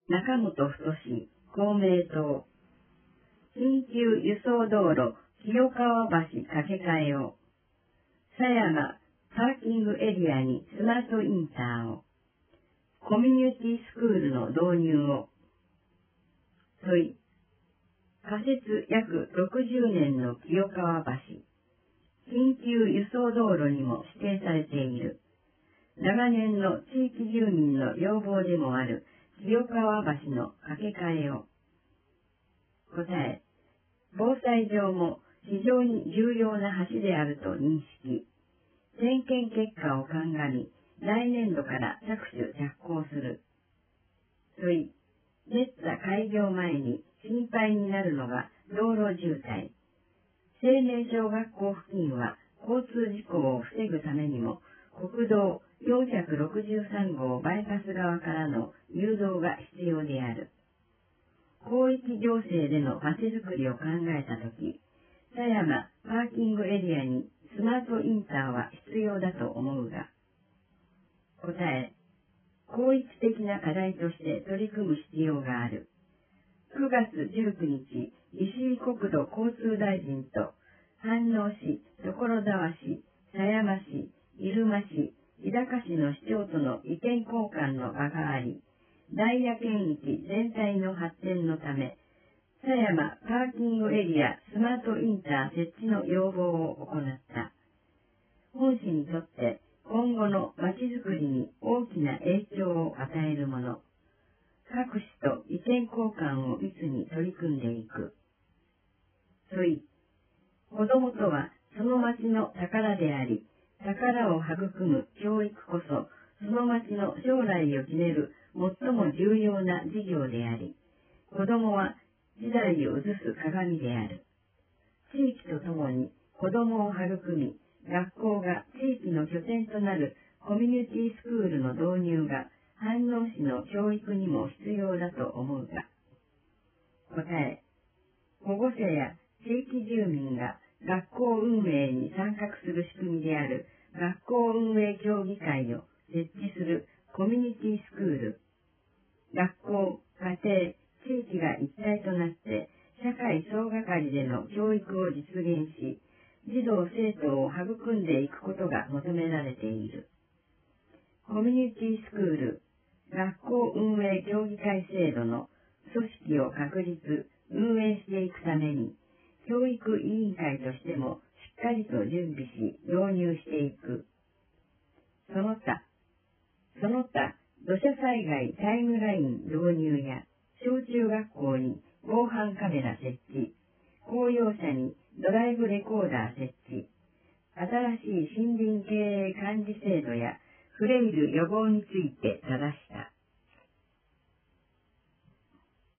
中本太公明党。緊急輸送道路清川橋架け替えを。狭山パーキングエリアにスマートインターを。コミュニティスクールの導入を。仮設約60年の清川橋。緊急輸送道路にも指定されている。長年の地域住民の要望でもある清川橋の架け替えを。答え、防災上も非常に重要な橋であると認識。点検結果を鑑み、来年度から着工する。ネッツァ開業前に心配になるのが道路渋滞。青年小学校付近は交通事故を防ぐためにも、国道463号バイパス側からの誘導が必要である。広域行政での街づくりを考えたとき、狭山パーキングエリアにスマートインターは必要だと思うが。答え、広域的な課題として取り組む必要がある。9月19日、石井国土交通大臣と飯能市、所沢市、狭山市、入間市、日高市の市長との意見交換の場があり、ダイヤ圏域全体の発展のため、狭山パーキングエリアスマートインター設置の要望を行った。本市にとって今後のまちづくりに大きな影響を与えるもの。各市と意見交換を密に取り組んでいく。子どもとはその町の宝であり、宝を育む教育こそ、その町の将来を決める最も重要な事業であり、子どもは時代を映す鏡である。地域とともに子どもを育み、学校が地域の拠点となるコミュニティスクールの導入が飯能市の教育にも必要だと思うが。答え、保護者や地域住民が学校運営に参画する仕組みである学校運営協議会を設置するコミュニティスクール。学校、家庭、地域が一体となって社会総がかりでの教育を実現し、児童生徒を育んでいくことが求められている。コミュニティスクール、学校運営協議会制度の組織を確立、運営していくために、教育委員会としてもしっかりと準備し、導入していく。その他、土砂災害タイムライン導入や、小中学校に防犯カメラ設置、公用車にドライブレコーダー設置、新しい森林経営管理制度やフレイル予防について正した。